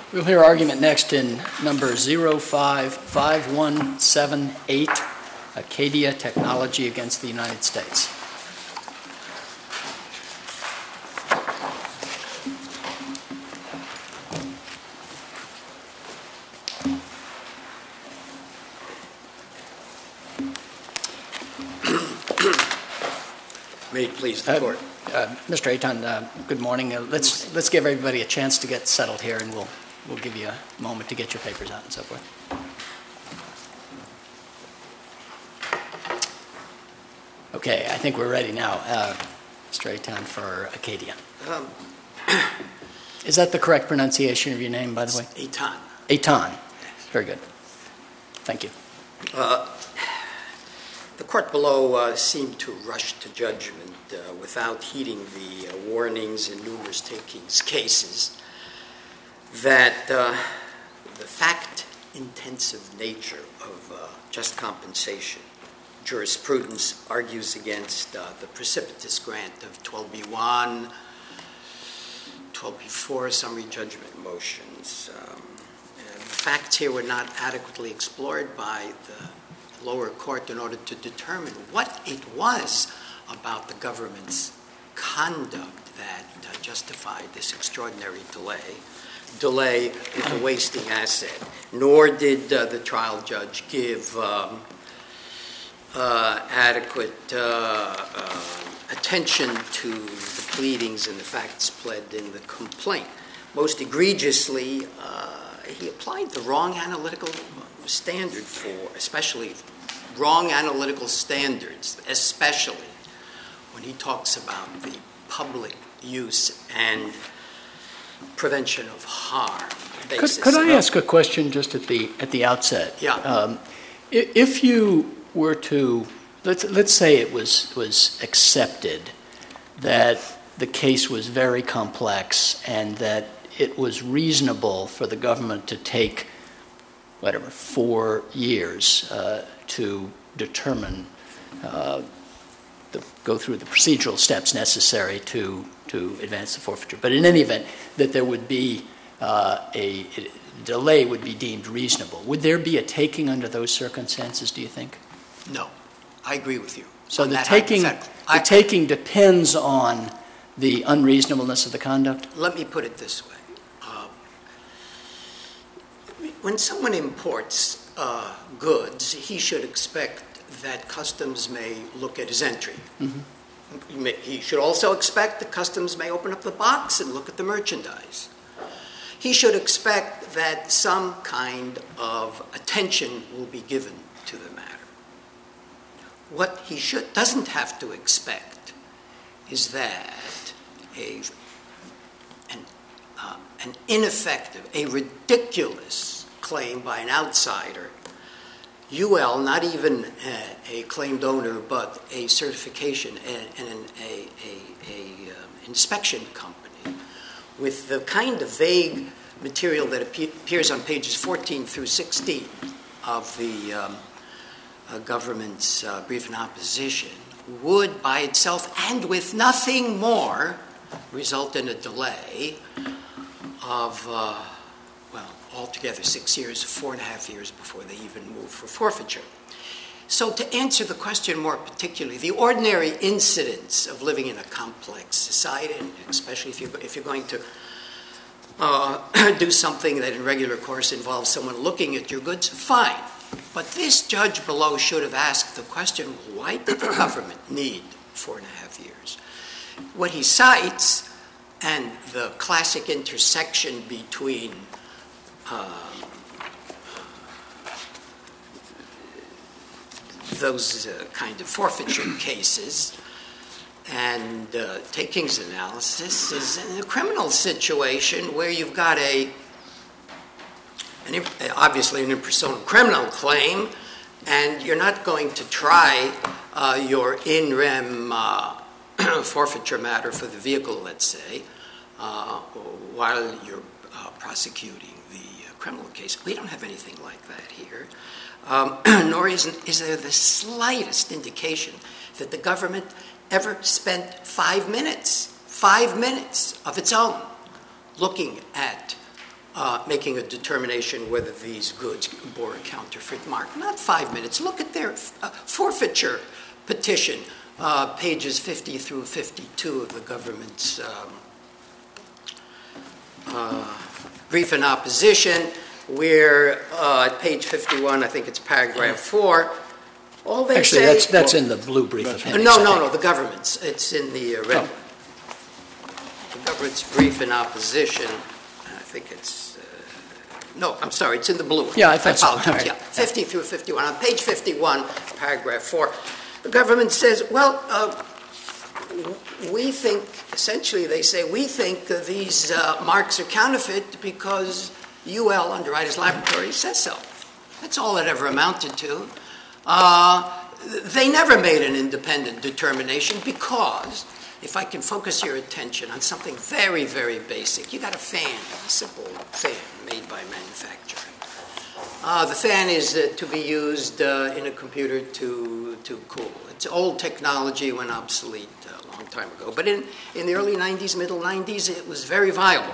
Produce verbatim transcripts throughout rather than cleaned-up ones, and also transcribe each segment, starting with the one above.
We'll hear argument next in number zero five five one seven eight, Acadia Technology against the United States. May it please the Uh, court. Uh, Mister Aton, uh, good morning. Uh, let's let's give everybody a chance to get settled here, and we'll we'll give you a moment to get your papers out and so forth. Okay, I think we're ready now. Uh, Mister Aton for Acadia. Um, Is that the correct pronunciation of your name, by the way? Aton. Aton. Very good. Thank you. Uh, the court below uh, seemed to rush to judgment uh, without heeding the uh, warnings in numerous takings cases that uh, the fact-intensive nature of uh, just compensation jurisprudence argues against uh, the precipitous grant of twelve B one, twelve B four summary judgment motions. Um, the facts here were not adequately explored by the lower court in order to determine what it was about the government's conduct that uh, justified this extraordinary delay, delay with a wasting asset. Nor did uh, the trial judge give um, uh, adequate uh, uh, attention to the pleadings and the facts pled in the complaint. Most egregiously, uh, he applied the wrong analytical standard for, especially wrong analytical standards, especially when he talks about the public use and prevention of harm basis. Could, could I ask a question just at the at the outset? Yeah. Um, if you were to let's let's say it was was accepted that the case was very complex and that it was reasonable for the government to take whatever four years uh, to determine uh, the, go through the procedural steps necessary to to advance the forfeiture. But in any event, that there would be uh, a, a delay would be deemed reasonable. Would there be a taking under those circumstances, do you think? No, I agree with you. So on the that taking the I, taking depends on the unreasonableness of the conduct? Let me put it this way. Uh, when someone imports uh, goods, he should expect that customs may look at his entry. Mm-hmm. He, may, he should also expect that customs may open up the box and look at the merchandise. He should expect that some kind of attention will be given to the matter. What he should, doesn't have to expect is that a, an, uh, an ineffective, a ridiculous claim by an outsider, U L, not even a, a claimed owner, but a certification and, and an a, a, a um, inspection company, with the kind of vague material that appears on pages fourteen through sixteen of the um, uh, government's uh, brief in opposition, would by itself and with nothing more result in a delay of, uh, well, altogether six years, four and a half years before they even move for forfeiture. So to answer the question more particularly, the ordinary incidents of living in a complex society, and especially if you're, if you're going to uh, do something that in regular course involves someone looking at your goods, fine. But this judge below should have asked the question, why did the government need four and a half years? What he cites, and the classic intersection between um, those uh, kind of forfeiture cases and uh, takings analysis, is in a criminal situation where you've got a An, obviously an in personam criminal claim, and you're not going to try uh, your in rem uh, forfeiture matter for the vehicle, let's say, uh, while you're uh, prosecuting the uh, criminal case. We don't have anything like that here, um, nor is, is there the slightest indication that the government ever spent five minutes, five minutes of its own looking at uh, making a determination whether these goods bore a counterfeit mark. Not five minutes. Look at their uh, forfeiture petition, uh, pages fifty through fifty-two of the government's um, uh, brief in opposition, where uh, at page fifty-one, I think it's paragraph four, all they Actually, say... that's, that's well, in the blue brief appendix. No, no, no, the government's. It's in the uh, red. Oh. The government's brief in opposition. I think it's... Uh, no, I'm sorry, it's in the blue. Yeah, I thought so. apologize. Right. Yeah, fifty through fifty-one. On page fifty-one, paragraph four, the government says, well, uh, we think, essentially they say, we think uh, these uh, marks are counterfeit because U L, Underwriters Laboratory, says so. That's all it ever amounted to. Uh, they never made an independent determination because, if I can focus your attention on something very, very basic, you got a fan, a simple fan made by manufacturer. Uh, the fan is uh, to be used uh, in a computer to, to cool. It's old technology, went obsolete a long time ago. But in, in the early nineties, middle nineties, it was very viable.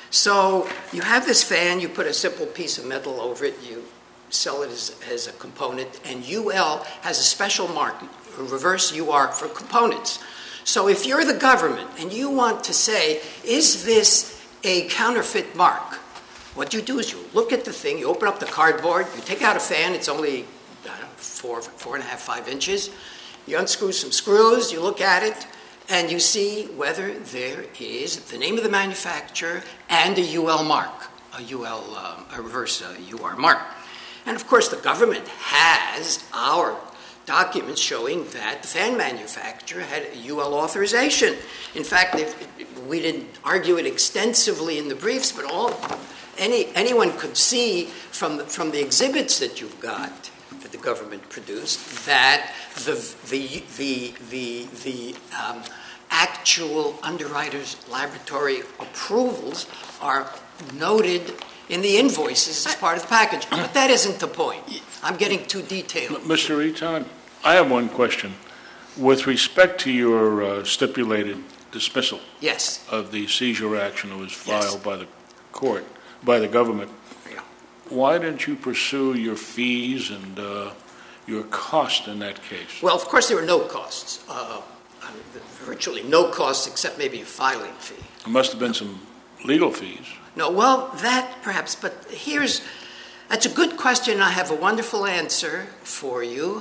So you have this fan, you put a simple piece of metal over it, you sell it as, as a component, and U L has a special mark, a reverse U R for components. So if you're the government and you want to say, is this a counterfeit mark? What you do is you look at the thing, you open up the cardboard, you take out a fan, it's only I don't know, four, four and a half, five inches. You unscrew some screws, you look at it, and you see whether there is the name of the manufacturer and a U L mark, a U L, um, a reverse uh, U R mark. And of course, the government has our documents showing that the fan manufacturer had a U L authorization. In fact, if, we didn't argue it extensively in the briefs, but all any anyone could see from the, from the exhibits that you've got that the government produced that the the the the the um, actual Underwriters Laboratory approvals are noted in the invoices as part of the package. But that isn't the point. I'm getting too detailed. Mister Eaton, I have one question. With respect to your uh, stipulated dismissal Yes. of the seizure action that was filed Yes. by the court, by the government, Yeah. why didn't you pursue your fees and uh, your cost in that case? Well, of course, there were no costs. Uh, I mean, virtually no costs except maybe a filing fee. There must have been some legal fees. No, well, that perhaps, but here's, that's a good question. I have a wonderful answer for you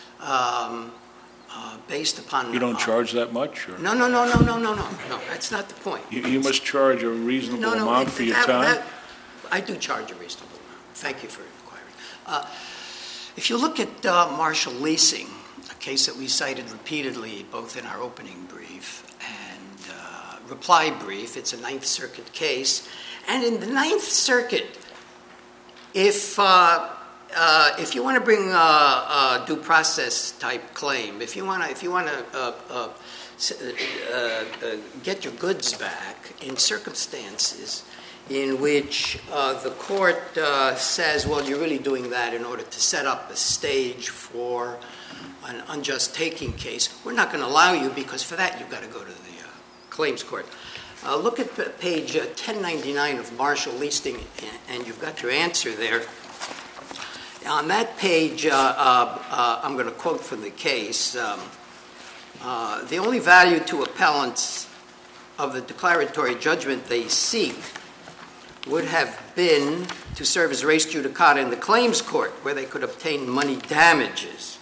um, uh, based upon... You don't uh, charge that much? Or? No, no, no, no, no, no, no, no, that's not the point. You, you must charge a reasonable No, no, amount it- for your that- time? that- I do charge a reasonable amount. Thank you for inquiring. Uh, if you look at uh, Marshall Leasing, a case that we cited repeatedly both in our opening brief and uh, reply brief, it's a Ninth Circuit case. And in the Ninth Circuit, if uh, uh, if you want to bring a, a due process type claim, if you want to if you want to uh, uh, uh, uh, get your goods back in circumstances in which uh, the court uh, says, well, you're really doing that in order to set up a stage for an unjust taking case, we're not going to allow you because for that you've got to go to the uh, claims court. Uh, look at p- page uh, ten ninety-nine of Marshall Leasing, and you've got your answer there. On that page, uh, uh, uh, I'm going to quote from the case. Um, uh, the only value to appellants of the declaratory judgment they seek would have been to serve as res judicata in the claims court, where they could obtain money damages.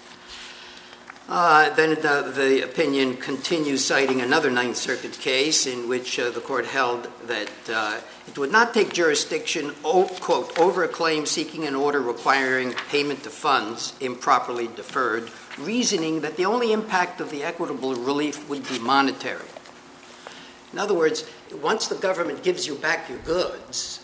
Uh, then the, the opinion continues citing another Ninth Circuit case in which uh, the court held that uh, it would not take jurisdiction, o- quote, over a claim seeking an order requiring payment of funds improperly deferred, reasoning that the only impact of the equitable relief would be monetary. In other words, once the government gives you back your goods,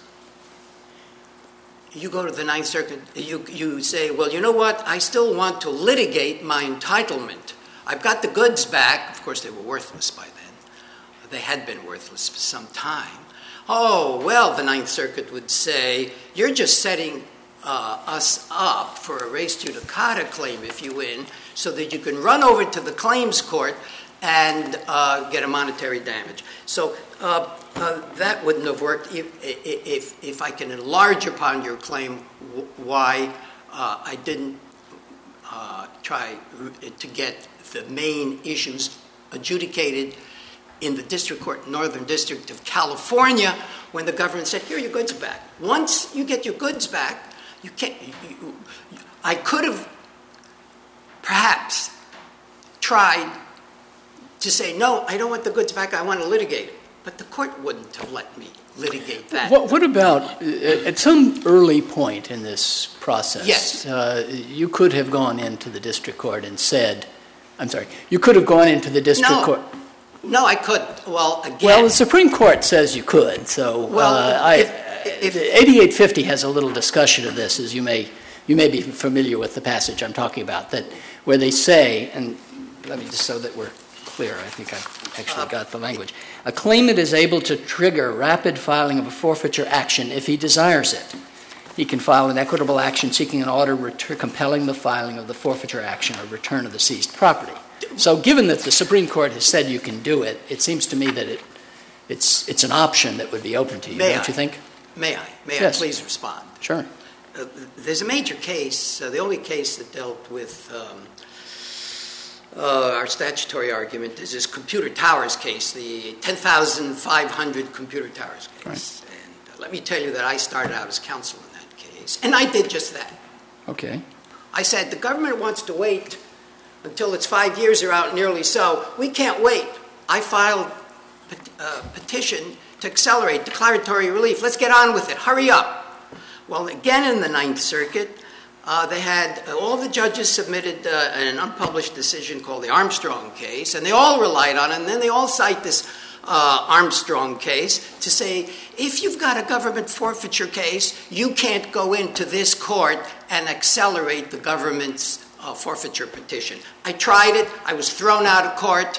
you go to the Ninth Circuit, you, you say, well, you know what, I still want to litigate my entitlement. I've got the goods back. Of course, they were worthless by then. They had been worthless for some time. Oh, well, the Ninth Circuit would say, you're just setting uh, us up for a res judicata claim if you win, so that you can run over to the claims court and uh, get a monetary damage. So uh, Uh, that wouldn't have worked if, if, if I can enlarge upon your claim why uh, I didn't uh, try to get the main issues adjudicated in the district court, Northern District of California, when the government said, here are your goods back. Once you get your goods back, you can't, you, you, I could have perhaps tried to say, no, I don't want the goods back, I want to litigate it. But the court wouldn't have let me litigate that. What, what about, uh, at some early point in this process, yes. uh, you could have gone into the district court and said, I'm sorry, you could have gone into the district no. court. No, I couldn't. Well, again. Well, the Supreme Court says you could, so well, uh, I, if, if, eighty-eight fifty has a little discussion of this, as you may, you may be familiar with the passage I'm talking about, that where they say, and let me just so that we're clear, I think I've actually got the language. A claimant is able to trigger rapid filing of a forfeiture action if he desires it. He can file an equitable action seeking an order retur- compelling the filing of the forfeiture action or return of the seized property. So given that the Supreme Court has said you can do it, it seems to me that it, it's, it's an option that would be open to you, May don't I? you think? May I? May Yes. I please respond? Sure. Uh, there's a major case, uh, the only case that dealt with um, uh, our statutory argument is this Computer Towers case, the ten thousand five hundred Computer Towers case. Right. And uh, let me tell you that I started out as counsel in that case, and I did just that. Okay. I said, the government wants to wait until its five years are out, nearly so. We can't wait. I filed a petition to accelerate declaratory relief. Let's get on with it. Hurry up. Well, again in the Ninth Circuit, uh, they had uh, all the judges submitted uh, an unpublished decision called the Armstrong case, and they all relied on it, and then they all cite this uh, Armstrong case to say, if you've got a government forfeiture case, you can't go into this court and accelerate the government's uh, forfeiture petition. I tried it. I was thrown out of court.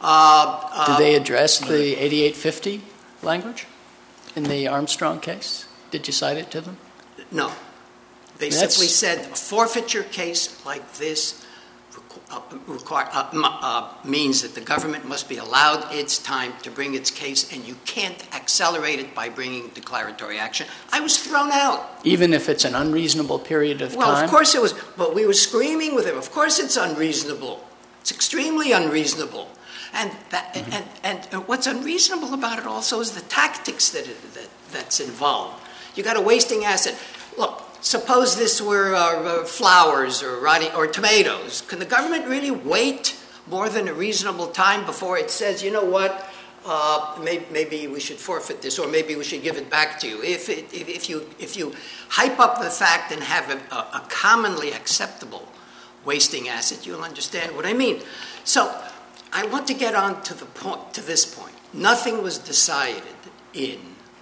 Uh, uh, Did they address the eighty-eight fifty language in the Armstrong case? Did you cite it to them? No. They That's- simply said a forfeiture case like this requ- uh, require, uh, m- uh, means that the government must be allowed its time to bring its case, and you can't accelerate it by bringing declaratory action. I was thrown out. Even if it's an unreasonable period of Well, time? of course it was, but we were screaming with him. Of course it's unreasonable. It's extremely unreasonable. And that, Mm-hmm. and, and what's unreasonable about it also is the tactics that, it, that that's involved. You got a wasting asset. Look, suppose this were uh, flowers or rotting, or tomatoes. Can the government really wait more than a reasonable time before it says, you know what, uh, maybe, maybe we should forfeit this, or maybe we should give it back to you? If it, if, if you if you hype up the fact and have a, a, a commonly acceptable wasting asset, you'll understand what I mean. So I want to get on to the point, to this point. Nothing was decided in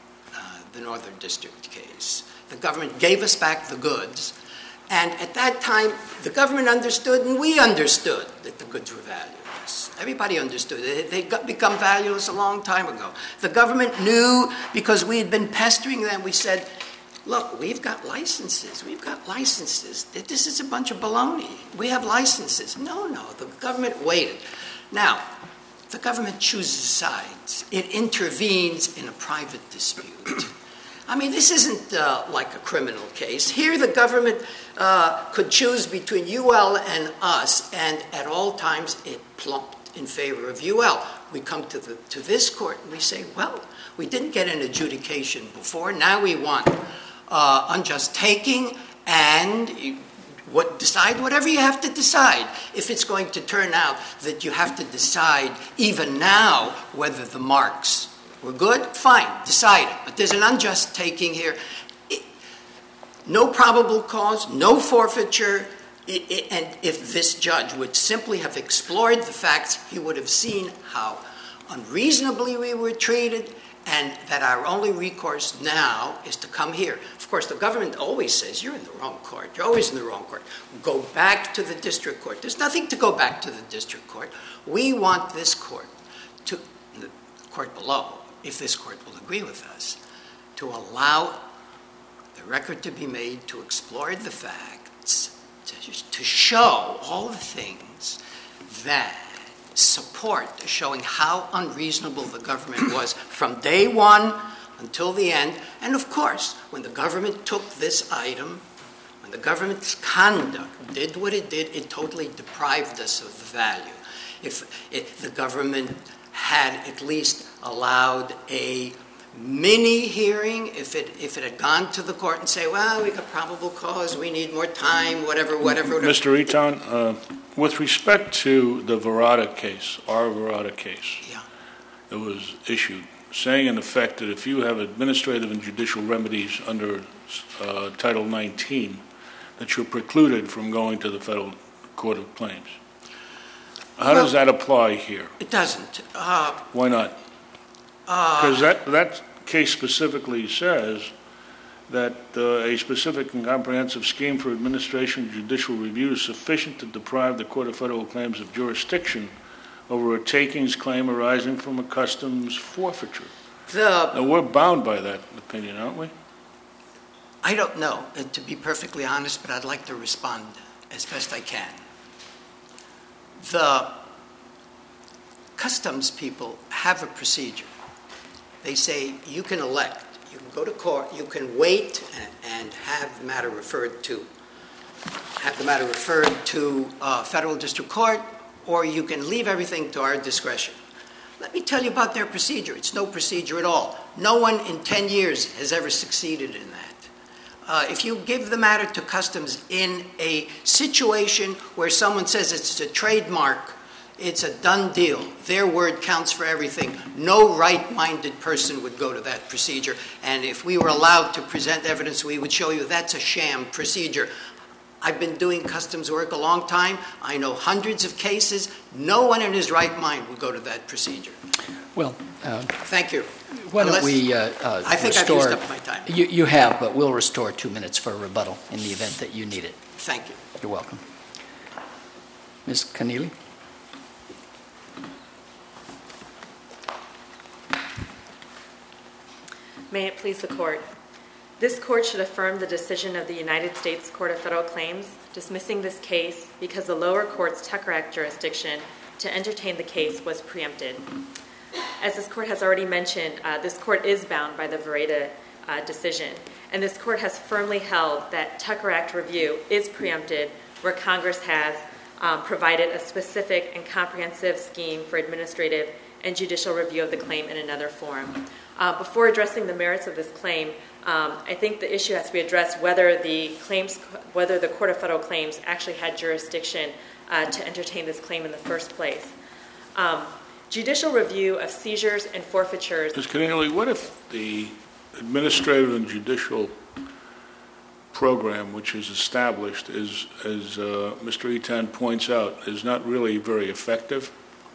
uh, the Northern District case. The government gave us back the goods, and at that time, the government understood, and we understood that the goods were valueless. Everybody understood it. They got become valueless a long time ago. The government knew, because we had been pestering them. We said, look, we've got licenses. We've got licenses. This is a bunch of baloney. We have licenses. No, no, the government waited. Now, the government chooses sides. It intervenes in a private dispute. I mean, this isn't uh, like a criminal case. Here, the government uh, could choose between U L and us, and at all times, it plumped in favor of U L. We come to the to this court and we say, well, we didn't get an adjudication before. Now we want uh, unjust taking, and what decide whatever you have to decide. If it's going to turn out that you have to decide even now whether the marks were good, fine, decide it. But there's an unjust taking here. It, no probable cause, no forfeiture. It, it, and if this judge would simply have explored the facts, he would have seen how unreasonably we were treated, and that our only recourse now is to come here. Of course, the government always says, you're in the wrong court. You're always in the wrong court. Go back to the district court. There's nothing to go back to the district court. We want this court, to the court below, if this court will agree with us, to allow the record to be made to explore the facts, to, to show all the things that support showing how unreasonable the government was from day one until the end. And of course, when the government took this item, when the government's conduct did what it did, it totally deprived us of value. If, if the government had at least allowed a mini hearing, if it if it had gone to the court and say, well, we got probable cause, we need more time, whatever, whatever. whatever. Mister Eaton, uh, with respect to the Verrata case, our Verrata case, yeah. that was issued, saying in effect that if you have administrative and judicial remedies under uh, Title nineteen, that you're precluded from going to the Federal Court of Claims. How well, does that apply here? It doesn't. Uh, Why not? Because uh, that, that case specifically says that uh, a specific and comprehensive scheme for administration and judicial review is sufficient to deprive the Court of Federal Claims of jurisdiction over a takings claim arising from a customs forfeiture. The, now, we're bound by that opinion, aren't we? I don't know, uh, to be perfectly honest, but I'd like to respond as best I can. The customs people have a procedure. They say you can elect, you can go to court, you can wait and, and have the matter referred to, have the matter referred to uh, federal district court, or you can leave everything to our discretion. Let me tell you about their procedure. It's no procedure at all. No one in ten years has ever succeeded in that. Uh, if you give the matter to customs in a situation where someone says it's a trademark, it's a done deal, their word counts for everything, no right-minded person would go to that procedure. And if we were allowed to present evidence, we would show you that's a sham procedure. I've been doing customs work a long time. I know hundreds of cases. No one in his right mind would go to that procedure. Well, uh, thank you. Why Unless, don't we uh, uh, I think restore, I've used up my time. You, you have, but we'll restore two minutes for a rebuttal in the event that you need it. Thank you. You're welcome. Miz Keneally? May it please the Court. This Court should affirm the decision of the United States Court of Federal Claims dismissing this case because the lower court's Tucker Act jurisdiction to entertain the case was preempted. As this Court has already mentioned, uh, this Court is bound by the Verrata uh, decision, and this Court has firmly held that Tucker Act review is preempted where Congress has um, provided a specific and comprehensive scheme for administrative and judicial review of the claim in another forum. Uh, before addressing the merits of this claim, um, I think the issue has to be addressed whether the claims, whether the Court of Federal Claims actually had jurisdiction uh, to entertain this claim in the first place. Um, judicial review of seizures and forfeitures. Miz Keneally, what if the administrative and judicial program, which is established, is, as uh, Mister Eaton points out, is not really very effective?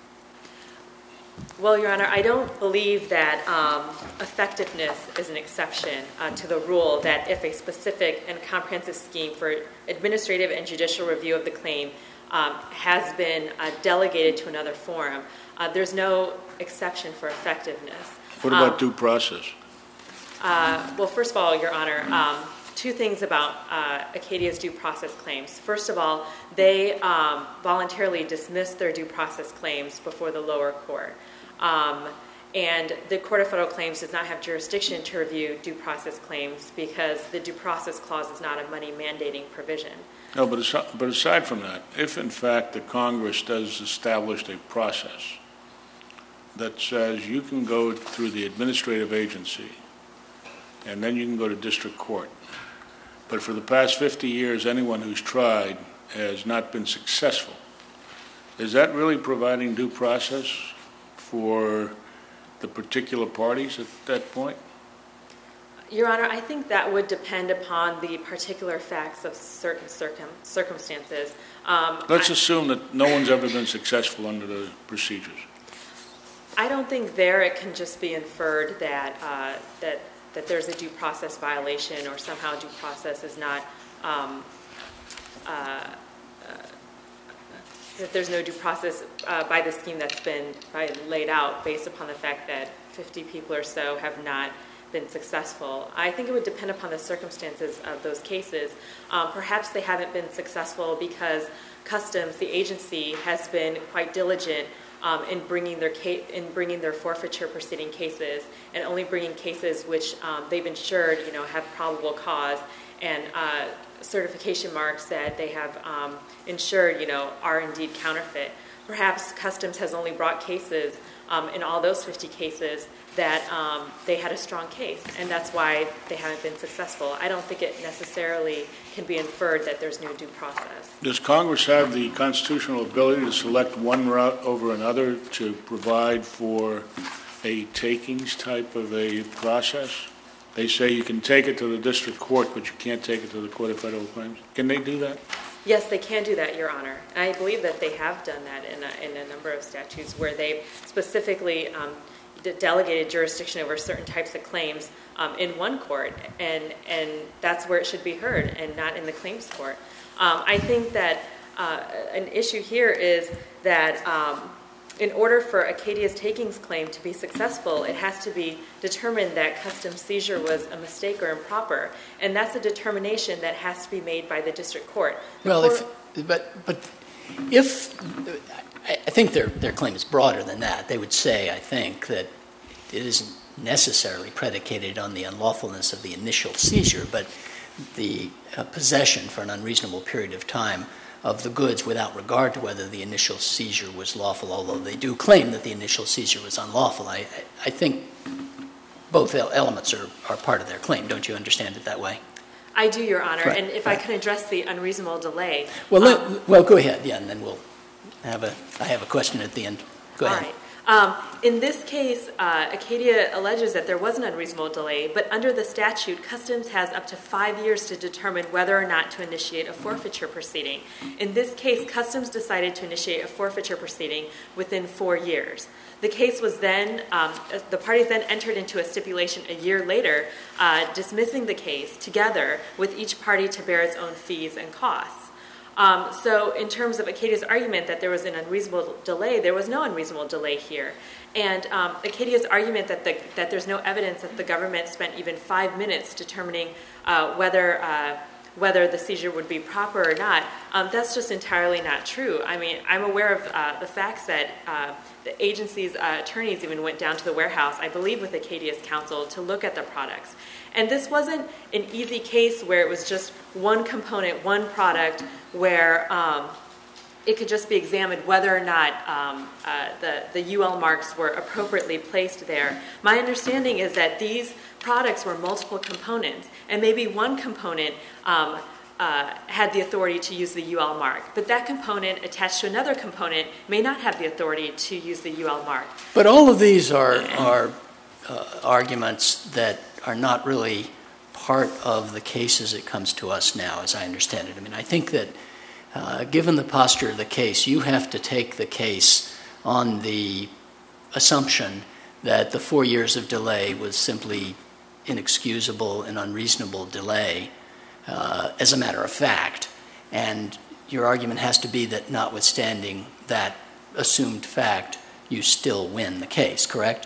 Well, Your Honor, I don't believe that um, effectiveness is an exception uh, to the rule that if a specific and comprehensive scheme for administrative and judicial review of the claim um, has been uh, delegated to another forum, uh, there's no exception for effectiveness. What about um, due process? Uh, well, first of all, Your Honor, um, two things about uh, Acadia's due process claims. First of all, they um, voluntarily dismissed their due process claims before the lower court. Um, and the Court of Federal Claims does not have jurisdiction to review due process claims because the due process clause is not a money mandating provision. No, but aside, but aside from that, if in fact the Congress does establish a process that says you can go through the administrative agency and then you can go to district court, but for the past fifty years, anyone who's tried has not been successful, is that really providing due process for the particular parties at that point? Your Honor, I think that would depend upon the particular facts of certain circum- circumstances. Um, Let's I, assume that no one's ever been successful under the procedures. I don't think there it can just be inferred that uh, that that there's a due process violation or somehow due process is not, um, uh, uh, that there's no due process uh, by the scheme that's been by, laid out based upon the fact that fifty people or so have not been successful. I think it would depend upon the circumstances of those cases. Um, perhaps they haven't been successful because Customs, the agency, has been quite diligent um, in bringing their ca- in bringing their forfeiture proceeding cases, and only bringing cases which um, they've ensured, you know, have probable cause and uh, certification marks that they have um, ensured, you know, are indeed counterfeit. Perhaps Customs has only brought cases um, in all those fifty cases that um, they had a strong case, and that's why they haven't been successful. I don't think it necessarily can be inferred that there's no due process. Does Congress have the constitutional ability to select one route over another to provide for a takings type of a process? They say you can take it to the district court, but you can't take it to the Court of Federal Claims. Can they do that? Yes, they can do that, Your Honor. And I believe that they have done that in a, in a number of statutes where they've specifically um, de- delegated jurisdiction over certain types of claims um, in one court, and, and that's where it should be heard, and not in the claims court. Um, I think that uh, an issue here is that um, in order for Acadia's takings claim to be successful, it has to be determined that Customs seizure was a mistake or improper, and that's a determination that has to be made by the district court. The Well, court- if, but but if I I think their their claim is broader than that, they would say, I think, that it isn't necessarily predicated on the unlawfulness of the initial seizure, but the uh, possession for an unreasonable period of time of the goods without regard to whether the initial seizure was lawful, although they do claim that the initial seizure was unlawful. I, I think both elements are, are part of their claim. Don't you understand it that way? I do, Your Honor, Right, and if right. I can address the unreasonable delay. Well, um, let, well, go ahead, yeah, and then we'll have a, I have a question at the end. Go ahead. All right. Um, in this case, uh, Acadia alleges that there was an unreasonable delay, but under the statute, Customs has up to five years to determine whether or not to initiate a forfeiture proceeding. In this case, Customs decided to initiate a forfeiture proceeding within four years. The case was then, um, the parties then entered into a stipulation a year later, uh, dismissing the case together with each party to bear its own fees and costs. Um, so in terms of Acadia's argument that there was an unreasonable delay, there was no unreasonable delay here. And um, Acadia's argument that, the, that there's no evidence that the government spent even five minutes determining uh, whether uh, whether the seizure would be proper or not, um, that's just entirely not true. I mean, I'm aware of uh, the facts that uh, the agency's uh, attorneys even went down to the warehouse, I believe with Acadia's counsel, to look at the products. And this wasn't an easy case where it was just one component, one product, where um, it could just be examined whether or not um, uh, the, the U L marks were appropriately placed there. My understanding is that these products were multiple components, and maybe one component um, uh, had the authority to use the U L mark, but that component attached to another component may not have the authority to use the U L mark. But all of these are, are uh, arguments that are not really part of the case as it comes to us now, as I understand it. I mean, I think that uh, given the posture of the case, you have to take the case on the assumption that the four years of delay was simply inexcusable and unreasonable delay uh, as a matter of fact. And your argument has to be that notwithstanding that assumed fact, you still win the case, correct?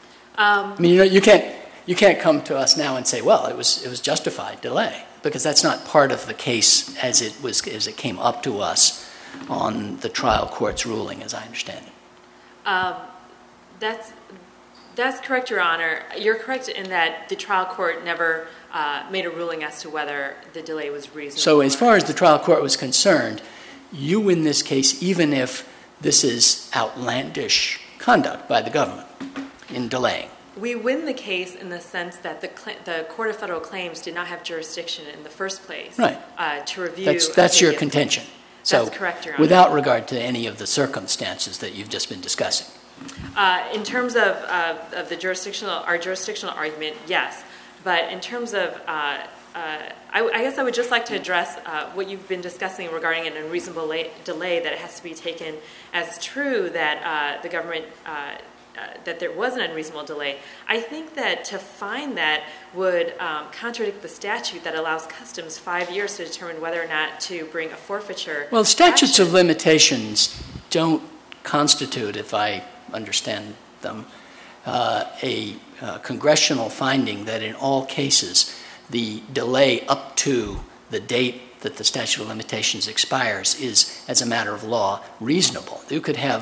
Um, I mean, you know, you can't you can't come to us now and say, well, it was it was justified delay, because that's not part of the case as it was as it came up to us on the trial court's ruling, as I understand it. Um, that's that's correct, Your Honor. You're correct in that the trial court never uh, made a ruling as to whether the delay was reasonable. So as far as the trial court was concerned, you win this case even if this is outlandish conduct by the government in delaying. We win the case in the sense that the cl- the Court of Federal Claims did not have jurisdiction in the first place Right. uh, to review. That's, that's your Acadia's contention. claim. So That's correct, Your Honor. without regard to any of the circumstances that you've just been discussing. Uh, in terms of, uh, of the jurisdictional, our jurisdictional argument, yes. But in terms of, uh, uh, I, I guess I would just like to address uh, what you've been discussing regarding an unreasonable la- delay, that it has to be taken as true that uh, the government, uh, uh, that there was an unreasonable delay. I think that to find that would um, contradict the statute that allows Customs five years to determine whether or not to bring a forfeiture. Well, statutes action. of limitations don't constitute, if I understand them, uh, a uh, congressional finding that in all cases the delay up to the date that the statute of limitations expires is, as a matter of law, reasonable. You could have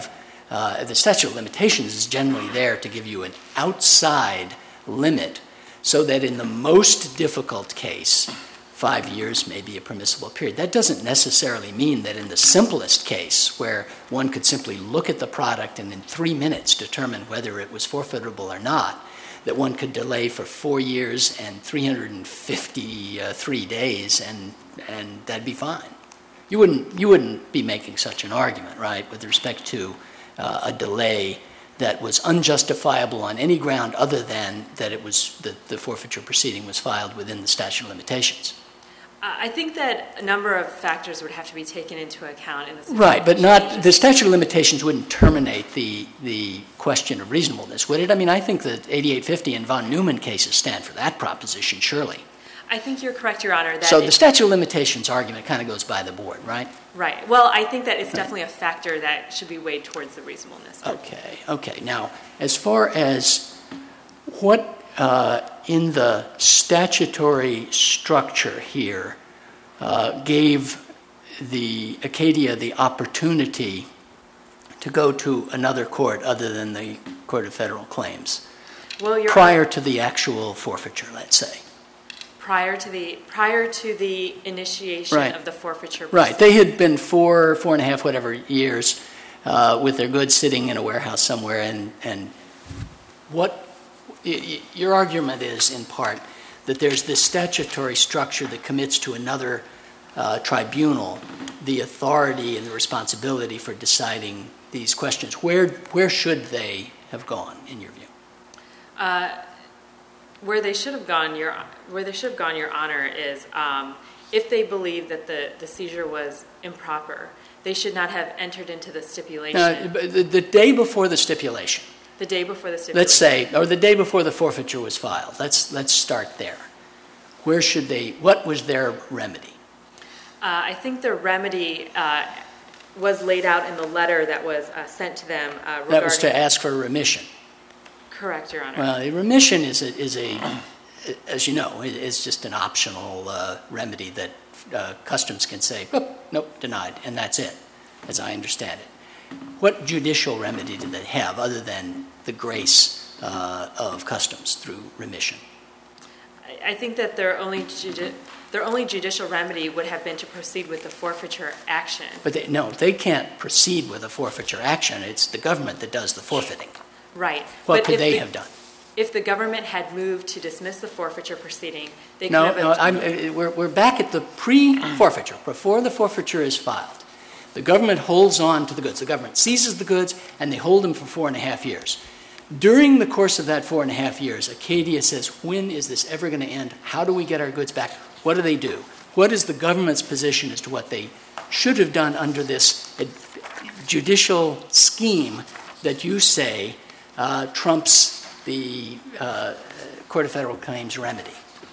Uh, the statute of limitations is generally there to give you an outside limit so that in the most difficult case, five years may be a permissible period. That doesn't necessarily mean that in the simplest case, where one could simply look at the product and in three minutes determine whether it was forfeitable or not, that one could delay for four years and three hundred fifty-three days, and and that'd be fine. You wouldn't you wouldn't be making such an argument, right, with respect to uh, a delay that was unjustifiable on any ground other than that it was the, the forfeiture proceeding was filed within the statute of limitations. I think that a number of factors would have to be taken into account in this. Right, but not the statute of limitations wouldn't terminate the the question of reasonableness, would it? I mean, I think the eighty-eight fifty and von Neumann cases stand for that proposition, surely. I think you're correct, Your Honor. That so it, the statute of limitations argument kind of goes by the board, right? Right. Well, I think that it's definitely a factor that should be weighed towards the reasonableness. Okay. Okay. Now, as far as what uh, in the statutory structure here uh, gave the Acadia the opportunity to go to another court other than the Court of Federal Claims well, Your prior Honor, to the actual forfeiture, let's say. Prior to the prior to the initiation right. of the forfeiture. Right. They had been four, four and a half, whatever years uh, with their goods sitting in a warehouse somewhere, and and what y- y- your argument is in part that there's this statutory structure that commits to another uh, tribunal the authority and the responsibility for deciding these questions. Where where should they have gone, in your view? Uh, where they should have gone, your where they should have gone, Your Honor, is um, if they believe that the, the seizure was improper, they should not have entered into the stipulation. Now, the, the day before the stipulation. The day before the stipulation. Let's say, or the day before the forfeiture was filed. Let's let's start there. Where should they? What was their remedy? Uh, I think the remedy uh, was laid out in the letter that was uh, sent to them uh, regarding. That was to ask for remission. Correct, Your Honor. Well, a remission is a, is a, as you know, is just an optional uh, remedy that uh, customs can say, oh, nope, denied, and that's it, as I understand it. What judicial remedy do they have other than the grace uh, of customs through remission? I, I think that their only judi- their only judicial remedy would have been to proceed with the forfeiture action. But they, no, they can't proceed with a forfeiture action. It's the government that does the forfeiting. Right. What but could if they the, have done? If the government had moved to dismiss the forfeiture proceeding, they No, could have... no, I'm, uh, we're, we're back at the pre-forfeiture, before the forfeiture is filed. The government holds on to the goods. The government seizes the goods, and they hold them for four and a half years. During the course of that four and a half years, Acadia says, when is this ever going to end? How do we get our goods back? What do they do? What is the government's position as to what they should have done under this uh, judicial scheme that you say uh, trumps the uh, Court of Federal Claims remedy?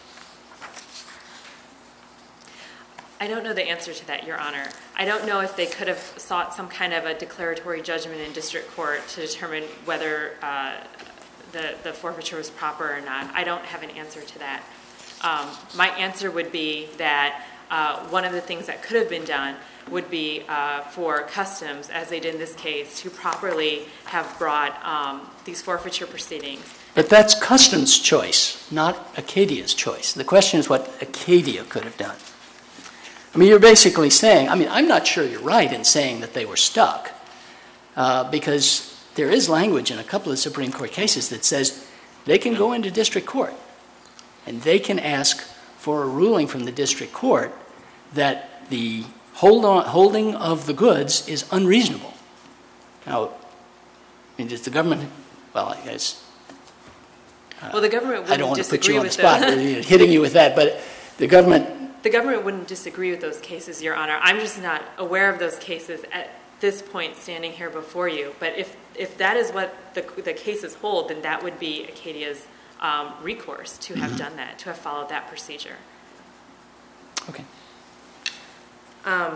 I don't know the answer to that, Your Honor. I don't know if they could have sought some kind of a declaratory judgment in district court to determine whether uh, the, the forfeiture was proper or not. I don't have an answer to that. Um, my answer would be that uh, one of the things that could have been done would be uh, for customs, as they did in this case, to properly have brought um, these forfeiture proceedings. But that's customs' choice, not Acadia's choice. The question is what Acadia could have done. I mean, you're basically saying, I mean, I'm not sure you're right in saying that they were stuck, uh, because there is language in a couple of Supreme Court cases that says they can go into district court and they can ask for a ruling from the district court that the hold on, holding of the goods is unreasonable. Now, I mean, does the government, well, I guess, uh, well, the government I don't wouldn't want to put disagree you on the with spot, the- hitting you with that, but the government, The government wouldn't disagree with those cases, Your Honor. I'm just not aware of those cases at this point standing here before you. But if, if that is what the, the cases hold, then that would be Acadia's um, recourse to have done that, to have followed that procedure. okay. Um,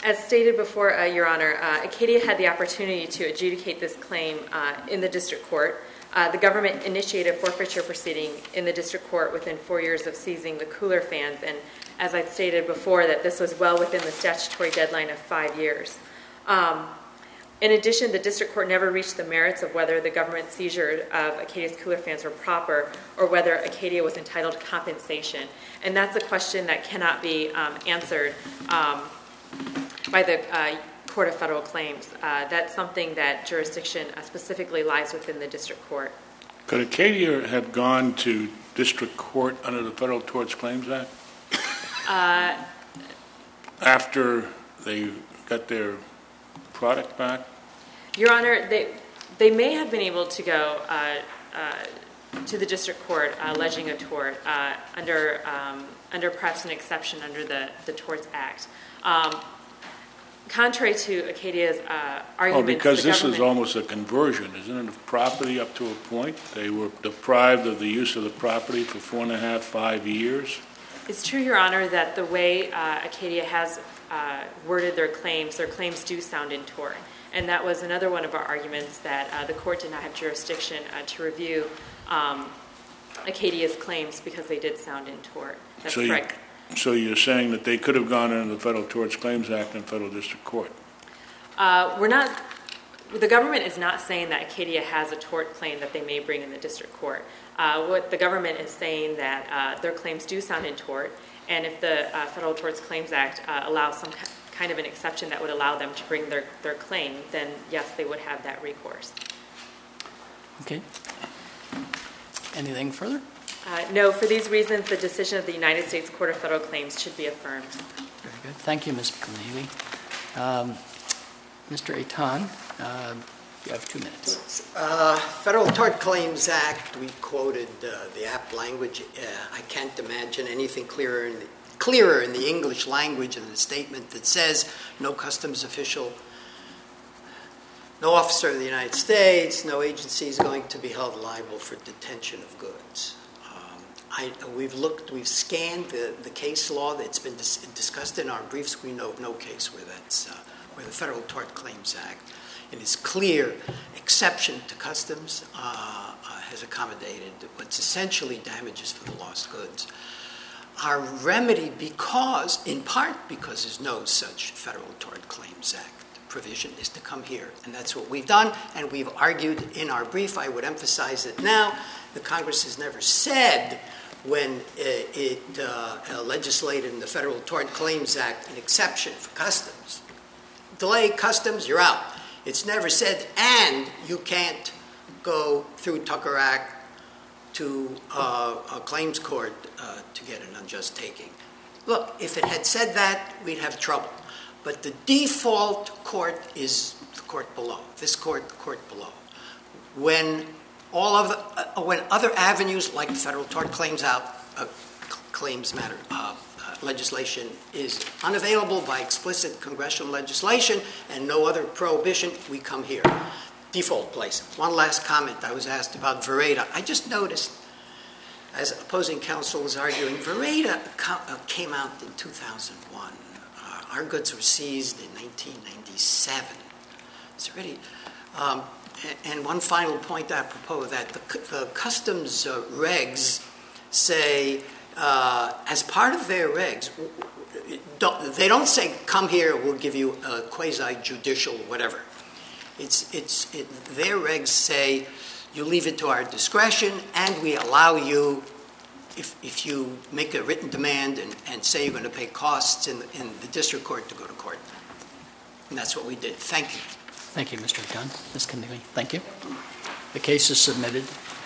As stated before, uh, Your Honor, uh, Acadia had the opportunity to adjudicate this claim uh, in the district court. Uh, the government initiated a forfeiture proceeding in the district court within four years of seizing the cooler fans, and as I've stated before, that this was well within the statutory deadline of five years. Um, in addition, the district court never reached the merits of whether the government seizure of Acadia's cooler fans were proper or whether Acadia was entitled to compensation. And that's a question that cannot be um, answered um, by the uh, Court of Federal Claims. Uh, that's something that jurisdiction uh, specifically lies within the district court. Could Acadia have gone to district court under the Federal Tort Claims Act? Uh, After they got their product back? Your Honor, they they may have been able to go uh, uh, to the district court uh, alleging a tort uh, under um, under perhaps an exception under the, the Torts Act. Um, contrary to Acadia's uh, argument, oh, because this is almost a conversion, isn't it, of property up to a point? They were deprived of the use of the property for four and a half, five years. It's true, Your Honor, that the way uh, Acadia has uh, worded their claims, their claims do sound in tort. And that was another one of our arguments, that uh, the court did not have jurisdiction uh, to review um, Acadia's claims because they did sound in tort. That's so correct. You, so you're saying that they could have gone under the Federal Tort Claims Act and Federal District Court? Uh, we're not, the government is not saying that Acadia has a tort claim that they may bring in the district court. Uh, what the government is saying that uh, their claims do sound in tort, and if the uh, Federal Tort Claims Act uh, allows some kind of an exception that would allow them to bring their, their claim, then yes, they would have that recourse. Okay. Anything further? Uh, no, for these reasons, the decision of the United States Court of Federal Claims should be affirmed. Very good. Thank you, Miz McNeely. Um, Mister Eitan, uh, you have two minutes. Uh, Federal Tort Claims Act, we quoted uh, the apt language. Uh, I can't imagine anything clearer in the, clearer in the English language than the statement that says no customs official, no officer of the United States, no agency is going to be held liable for detention of goods. Um, I, we've looked, we've scanned the, the case law that's been dis- discussed in our briefs. We know of no case where that's uh, where the Federal Tort Claims Act, in its clear exception to customs, uh, uh, has accommodated what's essentially damages for the lost goods. Our remedy, because, in part because there's no such Federal Tort Claims Act provision, is to come here. And that's what we've done, and we've argued in our brief. I would emphasize it now. The Congress has never said, when it, it uh, legislated in the Federal Tort Claims Act, an exception for customs. Delay customs, you're out. It's never said, and you can't go through Tucker Act to uh, a claims court uh, to get an unjust taking. Look, if it had said that, we'd have trouble. But the default court is the court below, this court, the court below. When all of the, uh, when other avenues like the Federal Tort Claims Out, uh, claims matter uh, uh, legislation is unavailable by explicit congressional legislation and no other prohibition, we come here. Default place. One last comment. I was asked about Vereda. I just noticed, as opposing counsel was arguing, Vereda came out in two thousand one. Uh, our goods were seized in nineteen ninety-seven. It's already. Um, and, and one final point apropos of that: the, the customs uh, regs say, uh, as part of their regs, don't, they don't say, "Come here, we'll give you a quasi-judicial whatever." It's, it's, it, their regs say you leave it to our discretion, and we allow you, if, if you make a written demand and, and say you're going to pay costs in the, in the district court, to go to court. And that's what we did. Thank you. Thank you, Mister Dunn. Miz Keneally, thank you. The case is submitted.